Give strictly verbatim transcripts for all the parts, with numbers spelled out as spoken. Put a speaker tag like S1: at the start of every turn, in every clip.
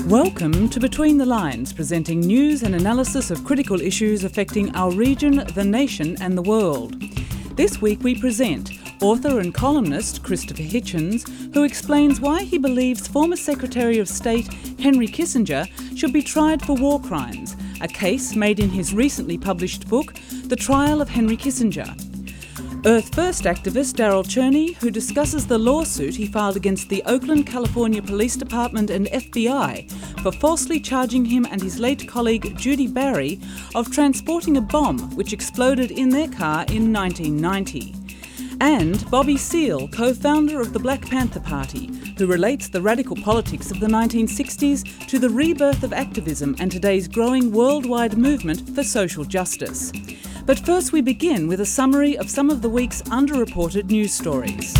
S1: Welcome to Between the Lines, presenting news and analysis of critical issues affecting our region, the nation and the world. This week we present author and columnist Christopher Hitchens, who explains why he believes former Secretary of State Henry Kissinger should be tried for war crimes, a case made in his recently published book, The Trial of Henry Kissinger. Earth First activist Daryl Cherney, who discusses the lawsuit he filed against the Oakland, California Police Department and F B I for falsely charging him and his late colleague Judy Barry of transporting a bomb which exploded in their car in nineteen ninety. And Bobby Seale, co-founder of the Black Panther Party, who relates the radical politics of the nineteen sixties to the rebirth of activism and today's growing worldwide movement for social justice. But first we begin with a summary of some of the week's underreported news stories.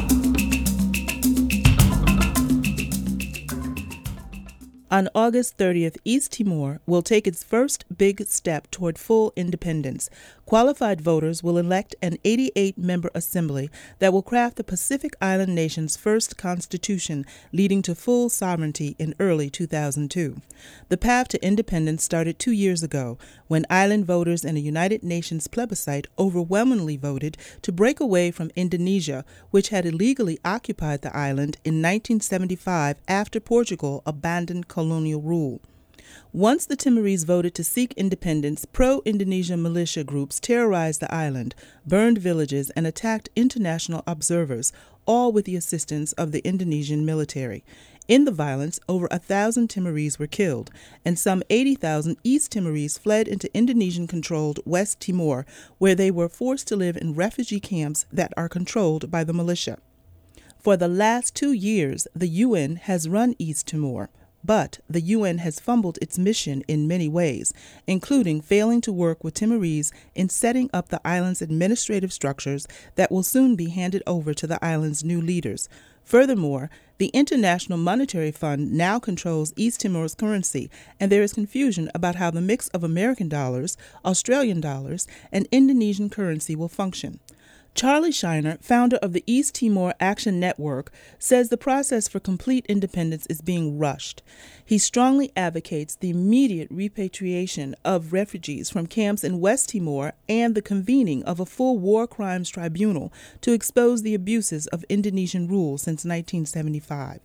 S2: On August thirtieth, East Timor will take its first big step toward full independence. Qualified voters will elect an eighty-eight member assembly that will craft the Pacific Island nation's first constitution, leading to full sovereignty in early two thousand two. The path to independence started two years ago, when island voters in a United Nations plebiscite overwhelmingly voted to break away from Indonesia, which had illegally occupied the island in nineteen seventy-five after Portugal abandoned colonial rule. Once the Timorese voted to seek independence, pro-Indonesian militia groups terrorized the island, burned villages, and attacked international observers, all with the assistance of the Indonesian military. In the violence, over a thousand Timorese were killed, and some eighty thousand East Timorese fled into Indonesian-controlled West Timor, where they were forced to live in refugee camps that are controlled by the militia. For the last two years, the U N has run East Timor. But the U N has fumbled its mission in many ways, including failing to work with Timorese in setting up the island's administrative structures that will soon be handed over to the island's new leaders. Furthermore, the International Monetary Fund now controls East Timor's currency, and there is confusion about how the mix of American dollars, Australian dollars, and Indonesian currency will function. Charlie Shiner, founder of the East Timor Action Network, says the process for complete independence is being rushed. He strongly advocates the immediate repatriation of refugees from camps in West Timor and the convening of a full war crimes tribunal to expose the abuses of Indonesian rule since nineteen seventy-five.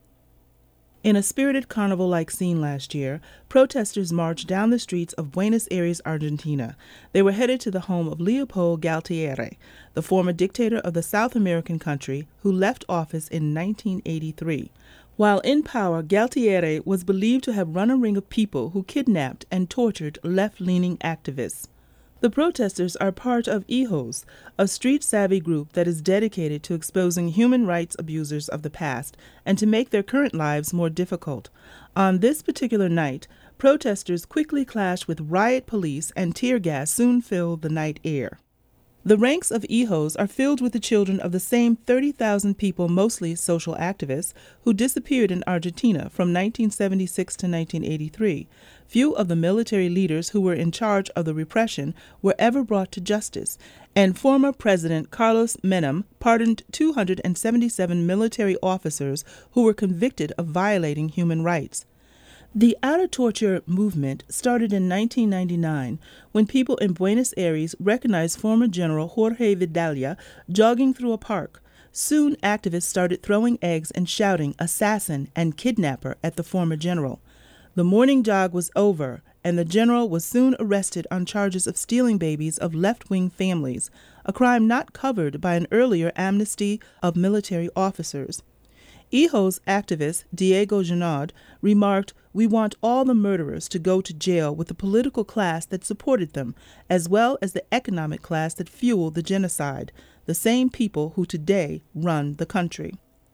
S2: In a spirited carnival-like scene last year, protesters marched down the streets of Buenos Aires, Argentina. They were headed to the home of Leopoldo Galtieri, the former dictator of the South American country who left office in nineteen eighty-three. While in power, Galtieri was believed to have run a ring of people who kidnapped and tortured left-leaning activists. The protesters are part of Hijos, a street-savvy group that is dedicated to exposing human rights abusers of the past and to make their current lives more difficult. On this particular night, protesters quickly clashed with riot police, and tear gas soon filled the night air. The ranks of Hijos are filled with the children of the same thirty thousand people, mostly social activists, who disappeared in Argentina from nineteen seventy-six to nineteen eighty-three. Few of the military leaders who were in charge of the repression were ever brought to justice, and former President Carlos Menem pardoned two hundred seventy-seven military officers who were convicted of violating human rights. The out-of-torture movement started in nineteen ninety-nine when people in Buenos Aires recognized former General Jorge Videla jogging through a park. Soon, activists started throwing eggs and shouting "assassin" and "kidnapper" at the former general. The morning jog was over, and the general was soon arrested on charges of stealing babies of left-wing families, a crime not covered by an earlier amnesty of military officers. Hijos activist Diego Ginaud remarked, "We want all the murderers to go to jail with the political class that supported them, as well as the economic class that fueled the genocide, the same people who today run the country."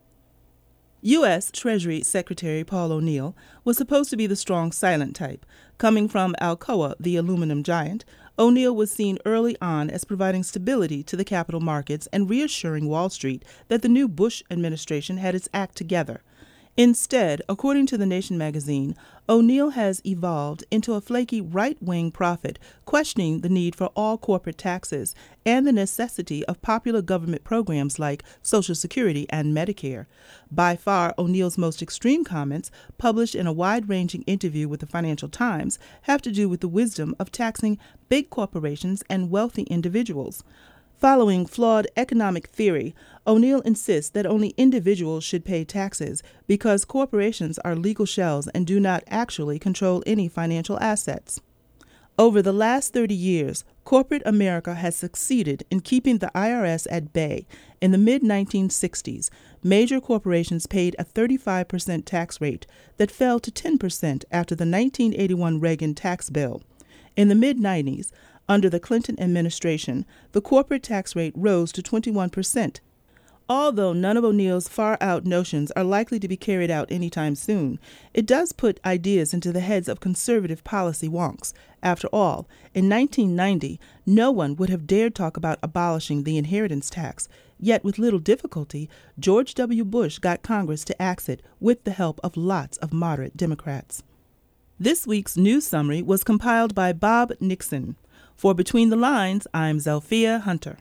S2: U S Treasury Secretary Paul O'Neill was supposed to be the strong, silent type. Coming from Alcoa, the aluminum giant, O'Neill was seen early on as providing stability to the capital markets and reassuring Wall Street that the new Bush administration had its act together. Instead, according to The Nation magazine, O'Neill has evolved into a flaky right-wing prophet questioning the need for all corporate taxes and the necessity of popular government programs like Social Security and Medicare. By far, O'Neill's most extreme comments, published in a wide-ranging interview with the Financial Times, have to do with the wisdom of taxing big corporations and wealthy individuals. Following flawed economic theory, O'Neill insists that only individuals should pay taxes because corporations are legal shells and do not actually control any financial assets. Over the last thirty years, corporate America has succeeded in keeping the I R S at bay. In the mid nineteen sixties, major corporations paid a thirty-five percent tax rate that fell to ten percent after the nineteen eighty-one Reagan tax bill. In the mid nineties, under the Clinton administration, the corporate tax rate rose to twenty-one percent. Although none of O'Neill's far-out notions are likely to be carried out anytime soon, it does put ideas into the heads of conservative policy wonks. After all, in nineteen ninety, no one would have dared talk about abolishing the inheritance tax, yet with little difficulty, George W. Bush got Congress to axe it with the help of lots of moderate Democrats. This week's news summary was compiled by Bob Nixon. For Between the Lines, I'm Zelphia Hunter.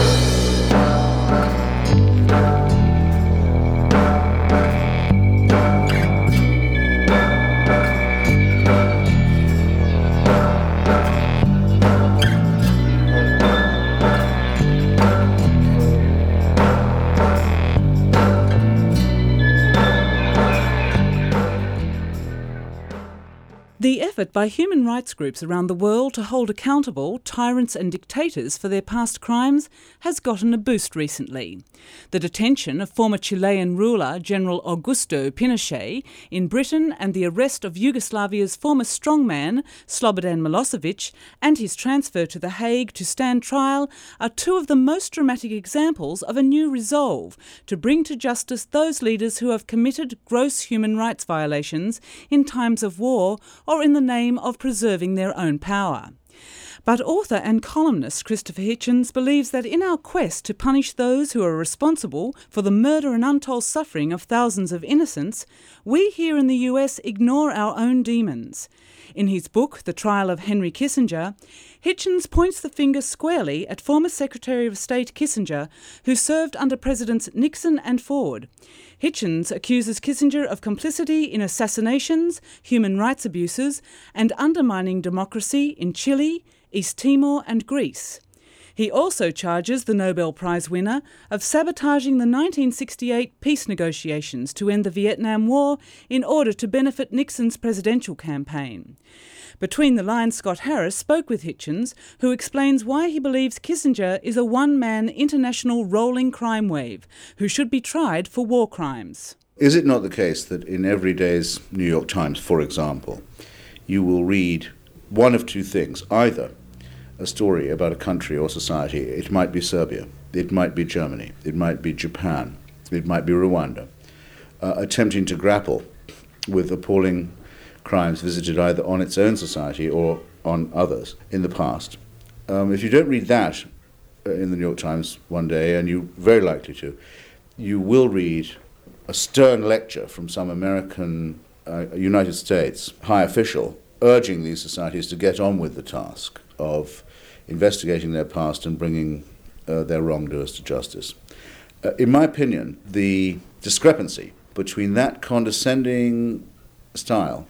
S1: The effort by human rights groups around the world to hold accountable tyrants and dictators for their past crimes has gotten a boost recently. The detention of former Chilean ruler General Augusto Pinochet in Britain and the arrest of Yugoslavia's former strongman Slobodan Milosevic and his transfer to The Hague to stand trial are two of the most dramatic examples of a new resolve to bring to justice those leaders who have committed gross human rights violations in times of war or in the name of preserving their own power. But author and columnist Christopher Hitchens believes that in our quest to punish those who are responsible for the murder and untold suffering of thousands of innocents, we here in the U S ignore our own demons. In his book, The Trial of Henry Kissinger, Hitchens points the finger squarely at former Secretary of State Kissinger, who served under Presidents Nixon and Ford. Hitchens accuses Kissinger of complicity in assassinations, human rights abuses, and undermining democracy in Chile, East Timor and Greece. He also charges the Nobel Prize winner of sabotaging the nineteen sixty-eight peace negotiations to end the Vietnam War in order to benefit Nixon's presidential campaign. Between the Lines, Scott Harris spoke with Hitchens, who explains why he believes Kissinger is a one-man international rolling crime wave who should be tried for war crimes.
S3: Is it not the case that in every day's New York Times, for example, you will read one of two things, either a story about a country or society, it might be Serbia, it might be Germany, it might be Japan, it might be Rwanda, uh, attempting to grapple with appalling crimes visited either on its own society or on others in the past. Um, if you don't read that uh, in the New York Times one day, and you're very likely to, you will read a stern lecture from some American, uh, United States high official urging these societies to get on with the task of investigating their past and bringing uh, their wrongdoers to justice. Uh, in my opinion, the discrepancy between that condescending style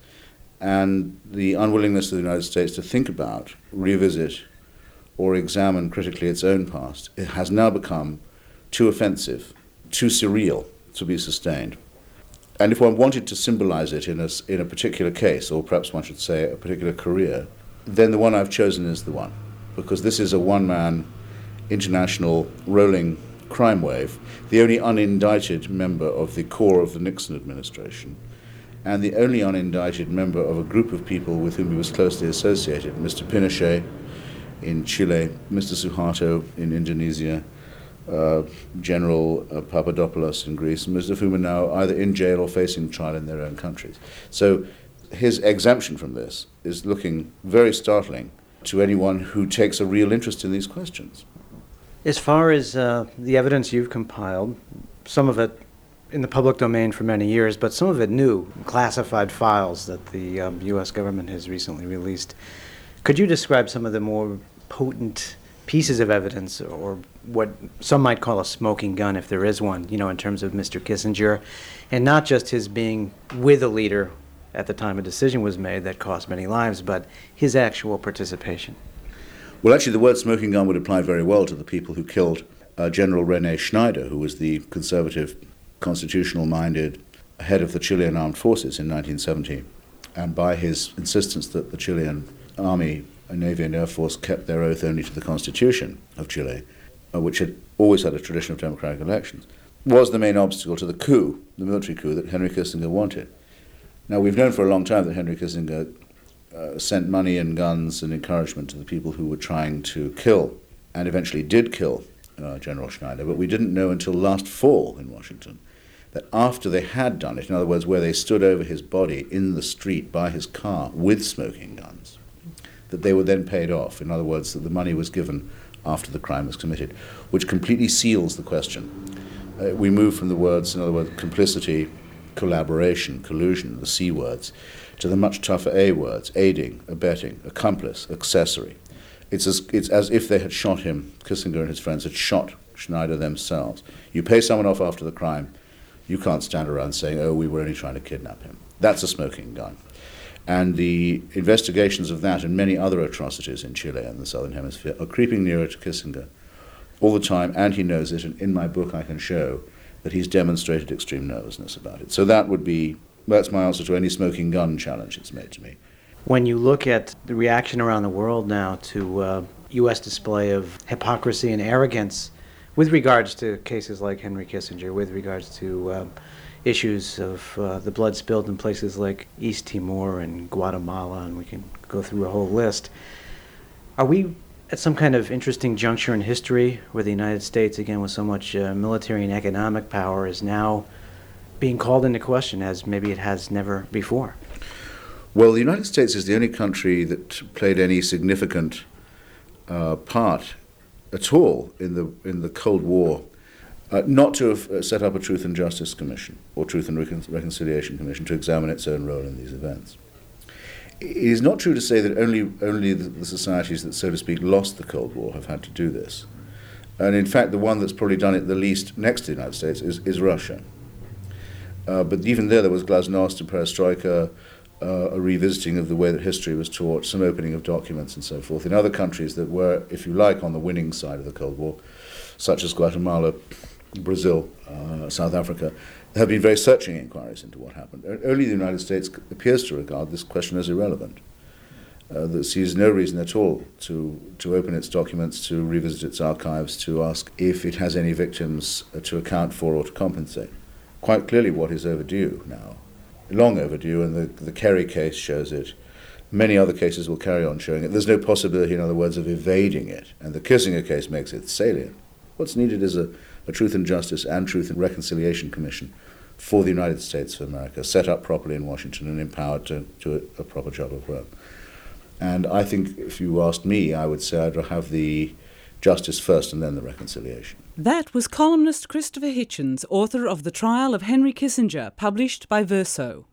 S3: and the unwillingness of the United States to think about, revisit, or examine critically its own past, it has now become too offensive, too surreal to be sustained. And if one wanted to symbolize it in a, in a particular case, or perhaps one should say a particular career, then the one I've chosen is the one, because this is a one-man international rolling crime wave, the only unindicted member of the core of the Nixon administration, and the only unindicted member of a group of people with whom he was closely associated, Mister Pinochet in Chile, Mister Suharto in Indonesia, uh, General uh, Papadopoulos in Greece, most of whom are now either in jail or facing trial in their own countries. So his exemption from this is looking very startling to anyone who takes a real interest in these questions.
S4: As far as uh, the evidence you've compiled, some of it in the public domain for many years, but some of it new, classified files that the um, U S government has recently released. Could you describe some of the more potent pieces of evidence, or what some might call a smoking gun, if there is one, you know, in terms of Mister Kissinger, and not just his being with a leader at the time a decision was made that cost many lives, but his actual participation?
S3: Well, actually, the word smoking gun would apply very well to the people who killed uh, General René Schneider, who was the conservative, constitutional-minded head of the Chilean armed forces in nineteen seventy. And by his insistence that the Chilean army, Navy and Air Force kept their oath only to the Constitution of Chile, uh, which had always had a tradition of democratic elections, was the main obstacle to the coup, the military coup that Henry Kissinger wanted. Now, we've known for a long time that Henry Kissinger uh, sent money and guns and encouragement to the people who were trying to kill, and eventually did kill, uh, General Schneider, but we didn't know until last fall in Washington that after they had done it, in other words, where they stood over his body in the street by his car with smoking guns, that they were then paid off. In other words, that the money was given after the crime was committed, which completely seals the question. Uh, we move from the words, in other words, complicity, collaboration, collusion, the C words, to the much tougher A words, aiding, abetting, accomplice, accessory. It's as, it's as if they had shot him, Kissinger and his friends had shot Schneider themselves. You pay someone off after the crime, you can't stand around saying, oh, we were only trying to kidnap him. That's a smoking gun. And the investigations of that and many other atrocities in Chile and the Southern Hemisphere are creeping nearer to Kissinger all the time, and he knows it, and in my book I can show that he's demonstrated extreme nervousness about it. So that would be, that's my answer to any smoking gun challenge that's made to me.
S4: When you look at the reaction around the world now to uh, U S display of hypocrisy and arrogance with regards to cases like Henry Kissinger, with regards to uh, issues of uh, the blood spilled in places like East Timor and Guatemala, and we can go through a whole list. Are we at some kind of interesting juncture in history where the United States, again, with so much uh, military and economic power, is now being called into question as maybe it has never before?
S3: Well, the United States is the only country that played any significant uh, part at all in the in the Cold War. Uh, not to have uh, set up a Truth and Justice Commission or Truth and Recon- Reconciliation Commission to examine its own role in these events. It is not true to say that only only the, the societies that, so to speak, lost the Cold War have had to do this. And in fact, the one that's probably done it the least next to the United States is, is Russia. Uh, but even there, there was glasnost and perestroika, uh, a revisiting of the way that history was taught, some opening of documents and so forth. In other countries that were, if you like, on the winning side of the Cold War, such as Guatemala, Brazil, uh, South Africa, there have been very searching inquiries into what happened. Only the United States appears to regard this question as irrelevant. Uh, that sees no reason at all to, to open its documents, to revisit its archives, to ask if it has any victims uh, to account for or to compensate. Quite clearly what is overdue now, long overdue, and the, the Kerry case shows it. Many other cases will carry on showing it. There's no possibility, in other words, of evading it, and the Kissinger case makes it salient. What's needed is a, a Truth and Justice and Truth and Reconciliation Commission for the United States of America, set up properly in Washington and empowered to do a, a proper job of work. And I think if you asked me, I would say I'd have the justice first and then the reconciliation.
S1: That was columnist Christopher Hitchens, author of The Trial of Henry Kissinger, published by Verso.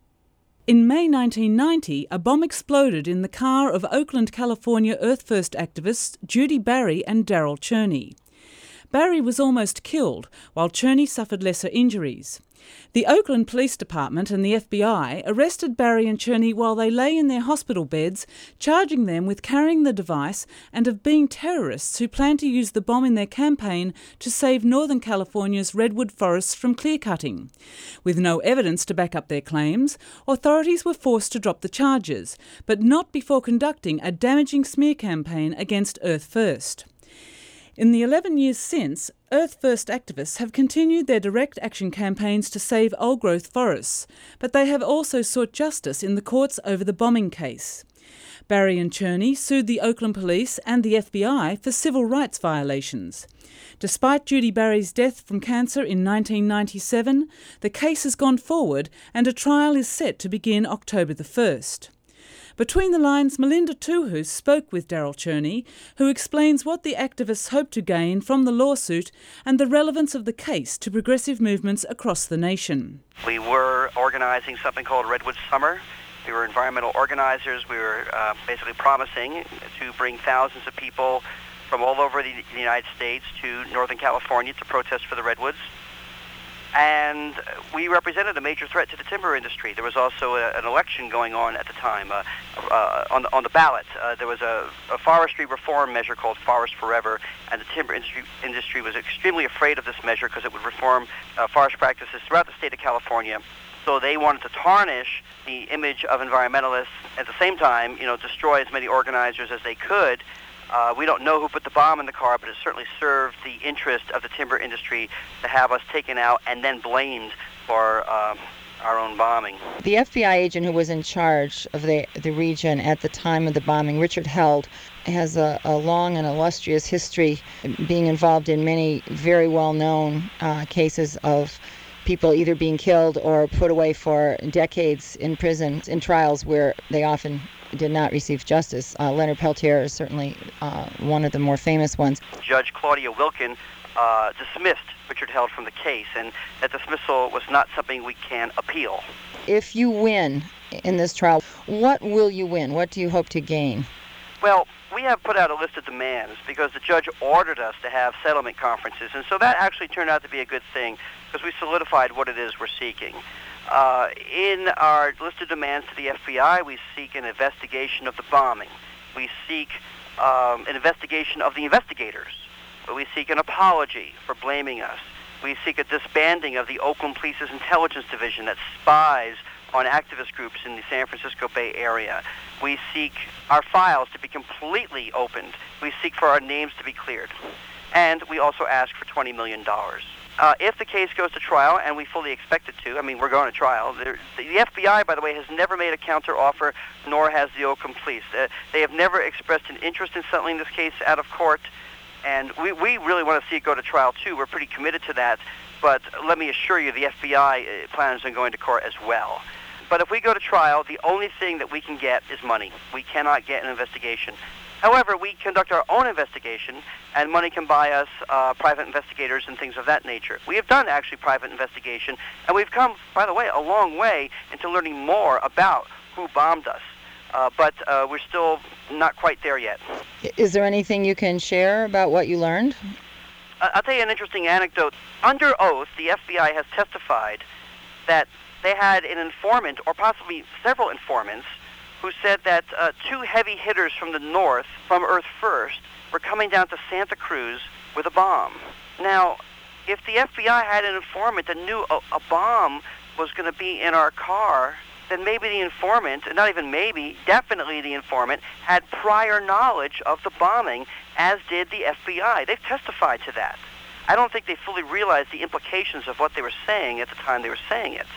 S1: In May nineteen ninety, a bomb exploded in the car of Oakland, California Earth First activists Judy Barry and Daryl Cherney. Barry was almost killed, while Cherney suffered lesser injuries. The Oakland Police Department and the F B I arrested Barry and Cherney while they lay in their hospital beds, charging them with carrying the device and of being terrorists who planned to use the bomb in their campaign to save Northern California's redwood forests from clear-cutting. With no evidence to back up their claims, authorities were forced to drop the charges, but not before conducting a damaging smear campaign against Earth First. In the eleven years since, Earth First activists have continued their direct action campaigns to save old-growth forests, but they have also sought justice in the courts over the bombing case. Barry and Cherney sued the Oakland Police and the F B I for civil rights violations. Despite Judy Barry's death from cancer in nineteen ninety-seven, the case has gone forward and a trial is set to begin October the first. Between the Lines, Melinda Tuhus spoke with Daryl Cherney, who explains what the activists hope to gain from the lawsuit and the relevance of the case to progressive movements across the nation.
S5: We were organizing something called Redwood Summer. We were environmental organizers. We were uh, basically promising to bring thousands of people from all over the, the United States to Northern California to protest for the redwoods. And we represented a major threat to the timber industry. There was also a, an election going on at the time. Uh, uh, on, the, on the ballot, uh, there was a, a forestry reform measure called Forest Forever, and the timber industry, industry was extremely afraid of this measure because it would reform uh, forest practices throughout the state of California. So they wanted to tarnish the image of environmentalists, at the same time, you know, destroy as many organizers as they could. Uh, we don't know who put the bomb in the car, but it certainly served the interest of the timber industry to have us taken out and then blamed for um, our own bombing.
S6: The F B I agent who was in charge of the, the region at the time of the bombing, Richard Held, has a, a long and illustrious history, being involved in many very well-known uh, cases of people either being killed or put away for decades in prison, in trials where they often did not receive justice. Uh, Leonard Peltier is certainly uh, one of the more famous ones.
S5: Judge Claudia Wilkin uh, dismissed Richard Held from the case, and that dismissal was not something we can appeal.
S6: If you win in this trial, what will you win? What do you hope to gain?
S5: Well, we have put out a list of demands because the judge ordered us to have settlement conferences, and so that actually turned out to be a good thing because we solidified what it is we're seeking. Uh, in our list of demands to the F B I, we seek an investigation of the bombing. We seek um, an investigation of the investigators. We seek an apology for blaming us. We seek a disbanding of the Oakland Police's intelligence division that spies on activist groups in the San Francisco Bay Area. We seek our files to be completely opened. We seek for our names to be cleared. And we also ask for twenty million dollars. Uh, if the case goes to trial, and we fully expect it to, I mean, we're going to trial. The, the F B I, by the way, has never made a counteroffer, nor has the Oakland Police. Uh, they have never expressed an interest in settling this case out of court, and we, we really want to see it go to trial, too. We're pretty committed to that, but let me assure you the F B I plans on going to court as well. But if we go to trial, the only thing that we can get is money. We cannot get an investigation. However, we conduct our own investigation, and money can buy us uh, private investigators and things of that nature. We have done, actually, private investigation, and we've come, by the way, a long way into learning more about who bombed us. Uh, but uh, we're still not quite there yet.
S6: Is there anything you can share about what you learned?
S5: Uh, I'll tell you an interesting anecdote. Under oath, the F B I has testified that they had an informant, or possibly several informants, who said that uh, two heavy hitters from the north, from Earth First, were coming down to Santa Cruz with a bomb. Now, if the F B I had an informant that knew a, a bomb was going to be in our car, then maybe the informant, not even maybe, definitely the informant, had prior knowledge of the bombing, as did the F B I. They've testified to that. I don't think they fully realized the implications of what they were saying at the time they were saying it.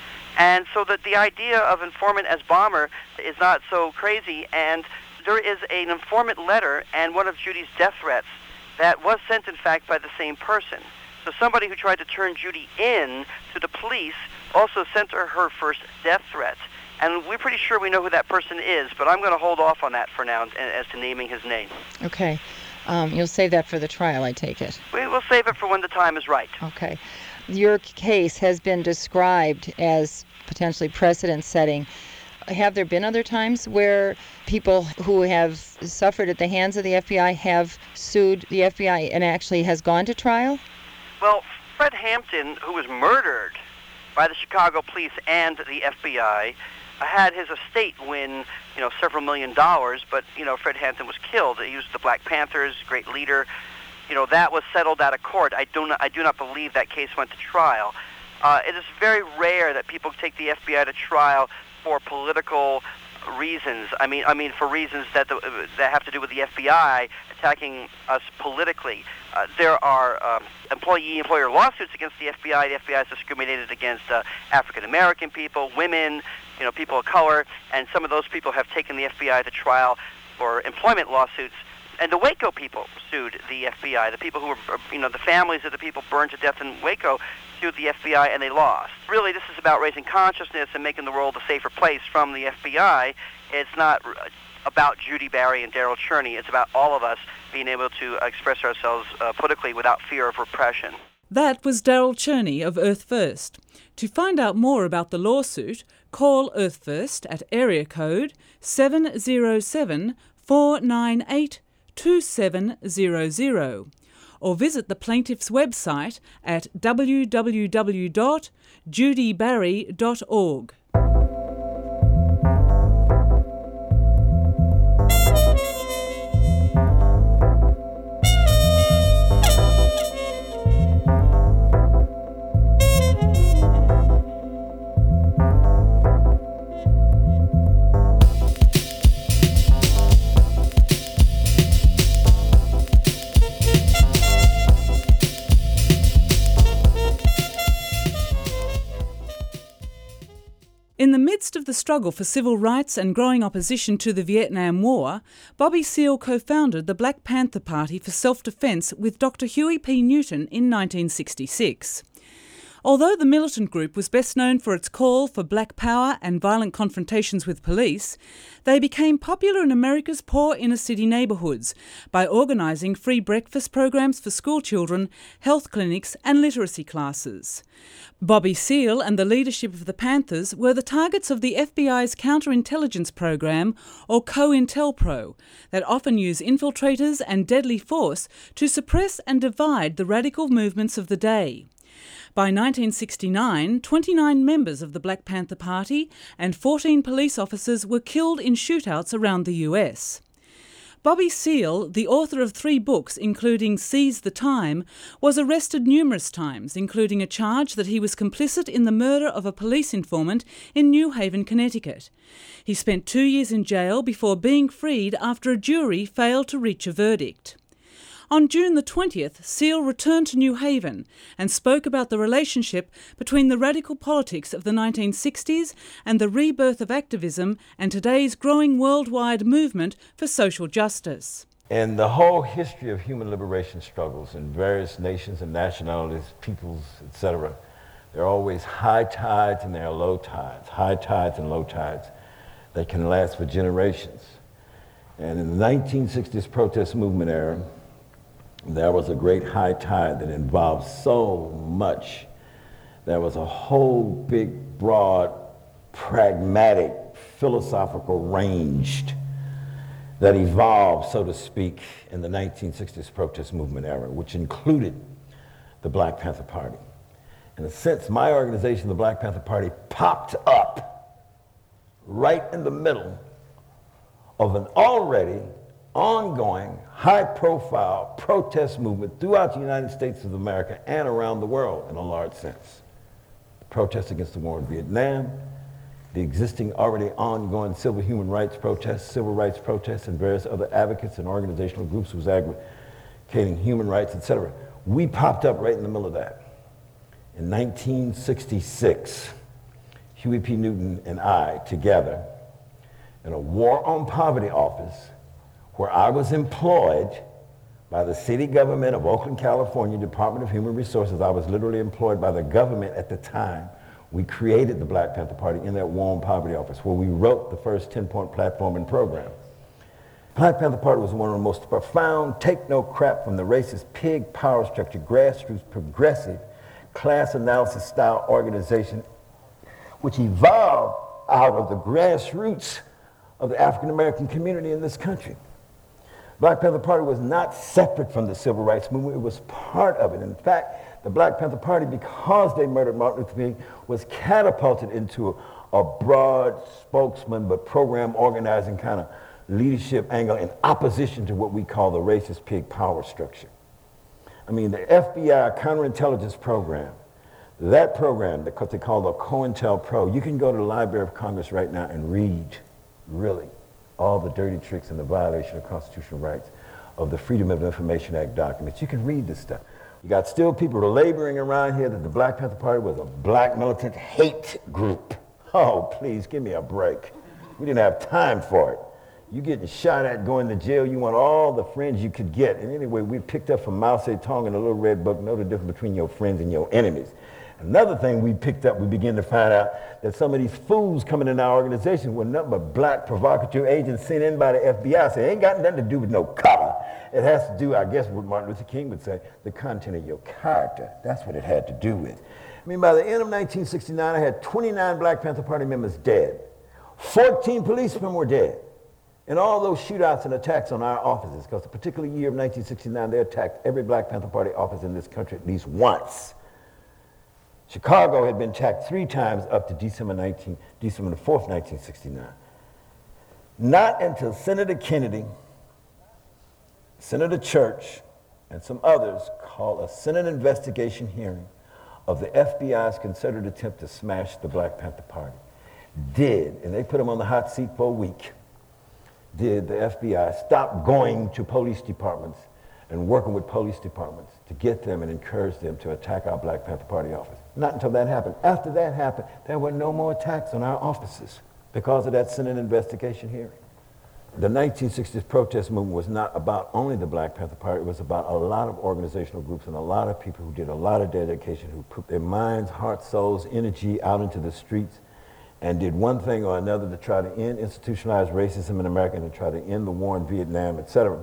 S5: And so that the idea of informant as bomber is not so crazy, and there is an informant letter and one of Judy's death threats that was sent, in fact, by the same person. So somebody who tried to turn Judy in to the police also sent her her first death threat. And we're pretty sure we know who that person is, but I'm going to hold off on that for now as to naming his name.
S6: Okay. Um, you'll save that for the trial, I take it.
S5: We will save it for when the time is right.
S6: Okay. Your case has been described as potentially precedent-setting. Have there been other times where people who have suffered at the hands of the F B I have sued the F B I and actually has gone to trial?
S5: Well, Fred Hampton, who was murdered by the Chicago police and the F B I, had his estate win, you know, several million dollars, but, you know, Fred Hampton was killed. He was the Black Panthers, great leader. You know, that was settled out of court. I do not, I do not believe that case went to trial. Uh, it is very rare that people take the F B I to trial for political reasons. I mean, I mean, for reasons that the, that have to do with the F B I attacking us politically. Uh, there are um, employee-employer lawsuits against the F B I. The F B I has discriminated against uh, African American people, women, you know, people of color, and some of those people have taken the F B I to trial for employment lawsuits. And the Waco people sued the F B I. The people who were, you know, the families of the people burned to death in Waco sued the F B I, and they lost. Really, this is about raising consciousness and making the world a safer place from the F B I. It's not about Judy Barry and Daryl Cherney. It's about all of us being able to express ourselves uh, politically without fear of repression.
S1: That was Daryl Cherney of Earth First. To find out more about the lawsuit, call Earth First at area code seven zero seven, four nine eight, two seven zero zero or visit the plaintiff's website at w w w dot judy barry dot org. In the midst of the struggle for civil rights and growing opposition to the Vietnam War, Bobby Seale co-founded the Black Panther Party for Self-Defense with Doctor Huey P. Newton in nineteen sixty-six. Although the militant group was best known for its call for black power and violent confrontations with police, they became popular in America's poor inner-city neighbourhoods by organising free breakfast programs for schoolchildren, health clinics and literacy classes. Bobby Seale and the leadership of the Panthers were the targets of the F B I's counterintelligence program, or COINTELPRO, that often use infiltrators and deadly force to suppress and divide the radical movements of the day. By nineteen sixty-nine, twenty-nine members of the Black Panther Party and fourteen police officers were killed in shootouts around the U S. Bobby Seale, the author of three books including Seize the Time, was arrested numerous times, including a charge that he was complicit in the murder of a police informant in New Haven, Connecticut. He spent two years in jail before being freed after a jury failed to reach a verdict. On June the twentieth, Seale returned to New Haven and spoke about the relationship between the radical politics of the nineteen sixties and the rebirth of activism and today's growing worldwide movement for social justice.
S7: In the whole history of human liberation struggles in various nations and nationalities, peoples, et cetera, there are always high tides and there are low tides, high tides and low tides that can last for generations. And in the nineteen sixties protest movement era, there was a great high tide that involved so much. There was a whole big, broad, pragmatic, philosophical range that evolved, so to speak, in the nineteen sixties protest movement era, which included the Black Panther Party. In a sense, my organization, the Black Panther Party, popped up right in the middle of an already ongoing, high-profile protest movement throughout the United States of America and around the world in a large sense. The protests against the war in Vietnam, the existing already ongoing civil human rights protests, civil rights protests, and various other advocates and organizational groups who was advocating human rights, et cetera. We popped up right in the middle of that. In nineteen sixty-six, Huey P. Newton and I together in a War on Poverty office where I was employed by the city government of Oakland, California, Department of Human Resources. I was literally employed by the government at the time. We created the Black Panther Party in that War on Poverty office where we wrote the first ten-point platform and program. Black Panther Party was one of the most profound, take no crap from the racist pig power structure, grassroots, progressive, class analysis style organization which evolved out of the grassroots of the African American community in this country. Black Panther Party was not separate from the civil rights movement, it was part of it. In fact, the Black Panther Party, because they murdered Martin Luther King, was catapulted into a, a broad spokesman but program organizing kind of leadership angle in opposition to what we call the racist pig power structure. I mean, the F B I counterintelligence program, that program, what they call the COINTELPRO, you can go to the Library of Congress right now and read, really, all the dirty tricks and the violation of constitutional rights of the Freedom of Information Act documents. You can read this stuff. You got still people laboring around here that the Black Panther Party was a black militant hate group. Oh, please, give me a break. We didn't have time for it. You getting shot at, going to jail, you want all the friends you could get. And anyway, we picked up from Mao Zedong in a little red book, know the difference between your friends and your enemies. Another thing we picked up, we began to find out that some of these fools coming in our organization were nothing but black provocateur agents sent in by the F B I. So it ain't got nothing to do with no color. It has to do, I guess, what Martin Luther King would say, the content of your character. That's what it had to do with. I mean, by the end of nineteen sixty-nine, I had twenty-nine Black Panther Party members dead. fourteen policemen were dead. And all those shootouts and attacks on our offices, because the particular year of nineteen sixty-nine, they attacked every Black Panther Party office in this country at least once. Chicago had been attacked three times up to December nineteenth, December the fourth, nineteen sixty-nine. Not until Senator Kennedy, Senator Church, and some others called a Senate investigation hearing of the F B I's concerted attempt to smash the Black Panther Party. Did, and they put them on the hot seat for a week, did the F B I stop going to police departments and working with police departments to get them and encourage them to attack our Black Panther Party office. Not until that happened. After that happened, there were no more attacks on our offices because of that Senate investigation hearing. The nineteen sixties protest movement was not about only the Black Panther Party, it was about a lot of organizational groups and a lot of people who did a lot of dedication, who put their minds, hearts, souls, energy out into the streets and did one thing or another to try to end institutionalized racism in America and to try to end the war in Vietnam, et cetera.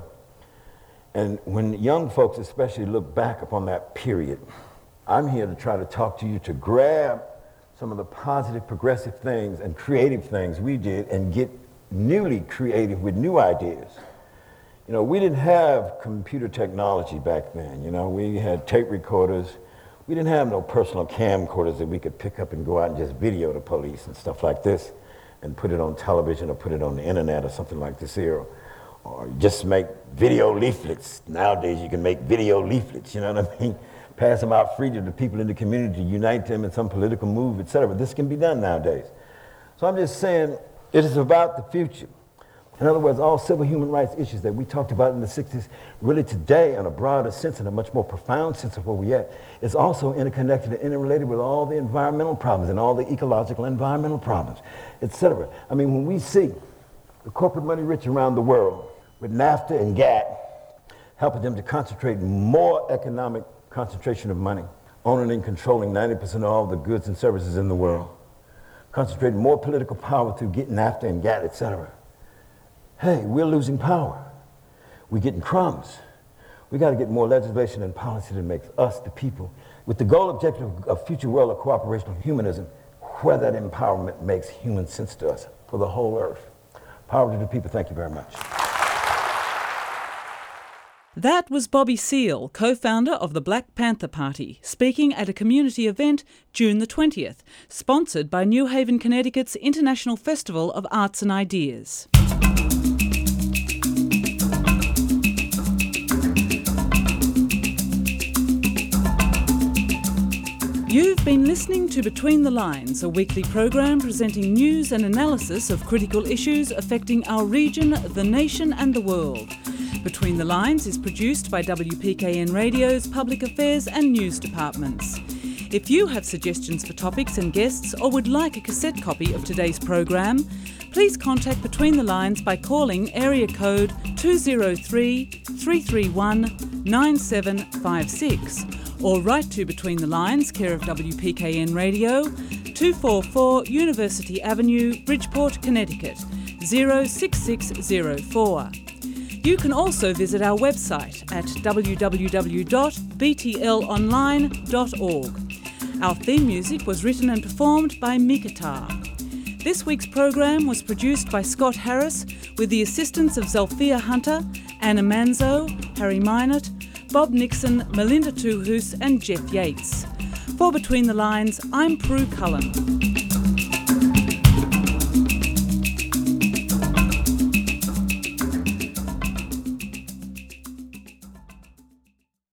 S7: And when young folks especially look back upon that period, I'm here to try to talk to you to grab some of the positive, progressive things and creative things we did and get newly creative with new ideas. You know, we didn't have computer technology back then. You know, we had tape recorders. We didn't have no personal camcorders that we could pick up and go out and just video the police and stuff like this and put it on television or put it on the internet or something like this here. Or, or just make video leaflets. Nowadays you can make video leaflets, you know what I mean? Pass them out free to the people in the community, unite them in some political move, et cetera. This can be done nowadays. So I'm just saying it is about the future. In other words, all civil human rights issues that we talked about in the sixties, really today in a broader sense, in a much more profound sense of where we're at, is also interconnected and interrelated with all the environmental problems and all the ecological and environmental problems, et cetera. I mean, when we see the corporate money rich around the world with NAFTA and GATT helping them to concentrate more economic concentration of money, owning and controlling ninety percent of all the goods and services in the world, concentrating more political power through getting NAFTA and GATT, et cetera. Hey, we're losing power. We're getting crumbs. We got to get more legislation and policy that makes us, the people, with the goal objective of future world of cooperation and humanism, where that empowerment makes human sense to us for the whole earth. Power to the people. Thank you very much.
S1: That was Bobby Seale, co-founder of the Black Panther Party, speaking at a community event June the twentieth, sponsored by New Haven, Connecticut's International Festival of Arts and Ideas. You've been listening to Between the Lines, a weekly program presenting news and analysis of critical issues affecting our region, the nation and the world. Between the Lines is produced by W P K N Radio's Public Affairs and News Departments. If you have suggestions for topics and guests or would like a cassette copy of today's program, please contact Between the Lines by calling area code two oh three, three three one, nine seven five six or write to Between the Lines, care of W P K N Radio, two forty-four University Avenue, Bridgeport, Connecticut, zero six six zero four. You can also visit our website at w w w dot b t l online dot org. Our theme music was written and performed by Mikatar. This week's program was produced by Scott Harris with the assistance of Zelphia Hunter, Anna Manzo, Harry Minot, Bob Nixon, Melinda Tuhus and Jeff Yates. For Between the Lines, I'm Prue Cullen.